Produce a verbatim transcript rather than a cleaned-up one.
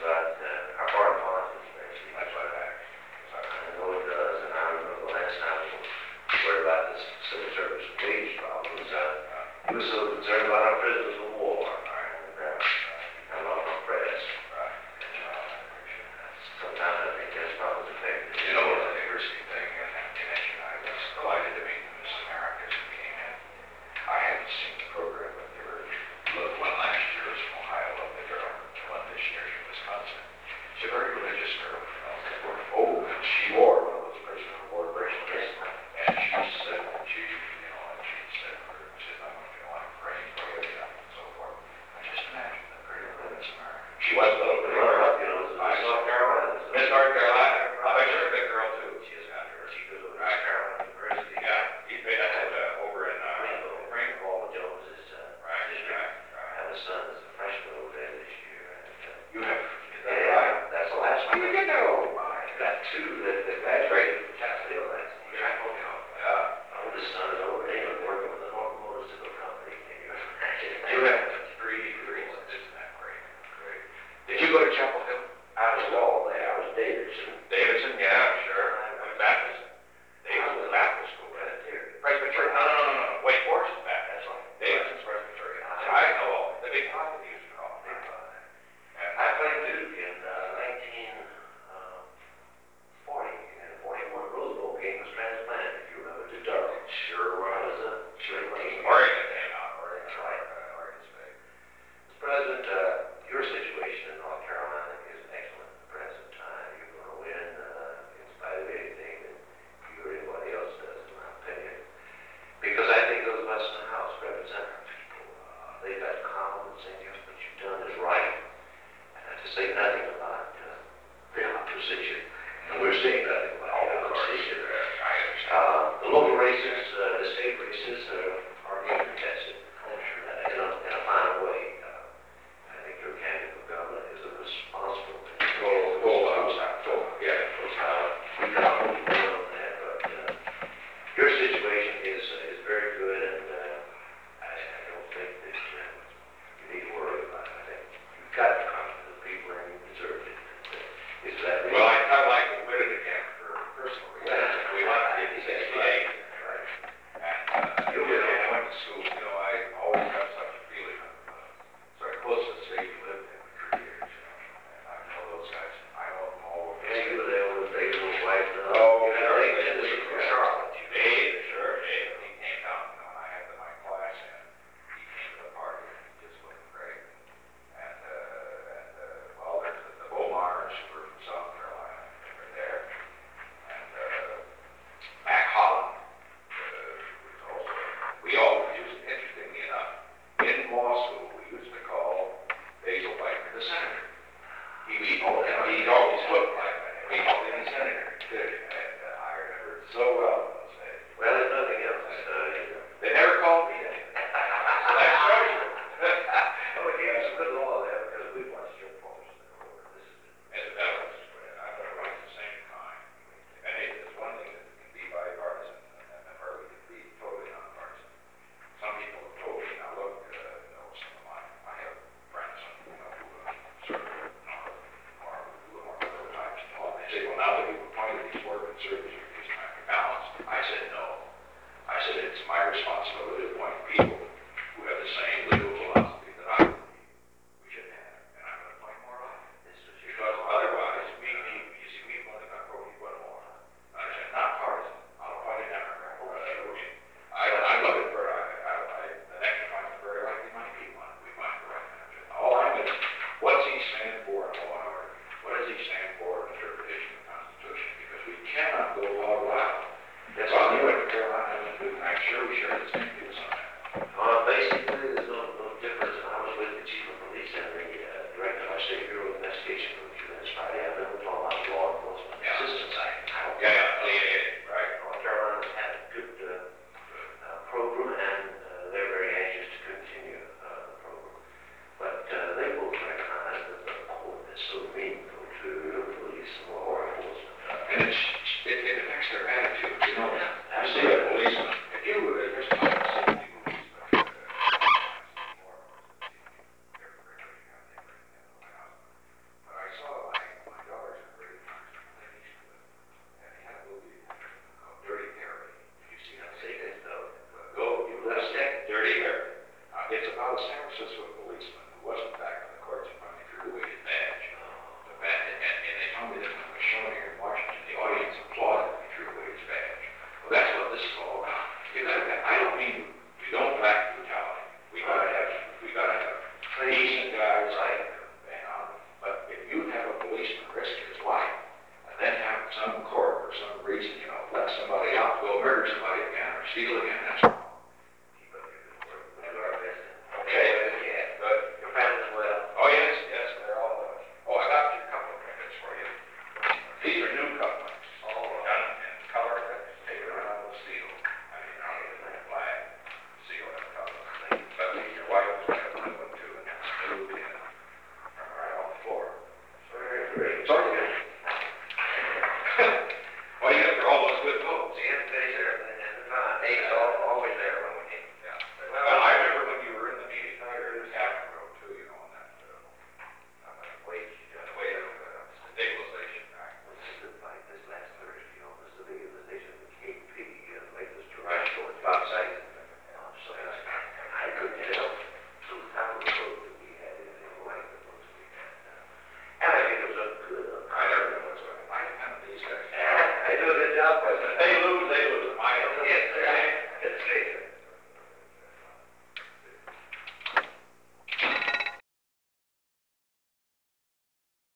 about uh, our part of politics, actually. That's what I, I know it does, and I remember the last time we worried about this civil service wage problems. Uh, he was so concerned about our prisoners of war, and uh, and about our press. Sometimes I think that's probably effective. You know, the diversity thing, and, and I was delighted to meet Miss Americas who came in. I haven't seen the program, but they were, look, one last year was from Ohio, lovely girl, one this year from Wisconsin. She's a very religious girl, you know. Oh, and she wore one of those prisoner of war bracelets. And she said that she, you know, and she said, she said, I'm going to feel like praying for you, and so forth. I just imagine the very religious America. She was a little bit Runner up, you know, I Miss North Carolina. Miss North Carolina. I bet you're a good girl too. She is out here. She goes over to North Carolina University. Yeah, he's been at, uh, over in, uh, Greenville. Greenville. Paul Jones is uh, Right, district. right, I right. have a son that's a freshman over there this year. And, uh, You have, is that yeah, right? that's the last one. You get that old, my. Got two that, that graduated from Chapel Hill last year. Chapel Hill, yeah. My oldest son is over there working with the North Motorcycle Company. Can you imagine? You have three degrees, isn't that great? Great. Did you go to Chapel Hill? I was all there. I was Davidson. Davidson, yeah, sure. I'm Baptist. Davidson was Baptist school, right? Presbyterian. No, no, no, no, no. Wake Forest is Baptist. That's right. Davidson's Presbyterian. I know all. The big pocket used to call it. And I played Duke in uh, nineteen forty, and the forty-one Rose Bowl game was transplanted, if you remember, to Durham. sure I was. was a sure team. Oregon came out. Oregon, That's right. uh, Oregon State. Mister President, uh, your situation in North Carolina is excellent at the present time. You're going to win uh, in spite of anything that you or anybody else does, in my opinion. Because I think those of us in the House represent our people. Uh, they've got confidence in you. What you've done is right. And to say nothing about uh, the opposition. And we're seeing nothing about the opposition. I understand. Uh, the local races, uh, the state races uh, are being contested uh, in, a, in a fine way. Uh, I think your candidate for governor is a responsible Go, go, outside, go, yeah. uh, we can all be clear on that, but uh, your situation is uh, is very good, and uh, I, I don't think that uh, you need to worry about it. I think you've got the confidence of the people, and you deserve enough with it. Hey Lou,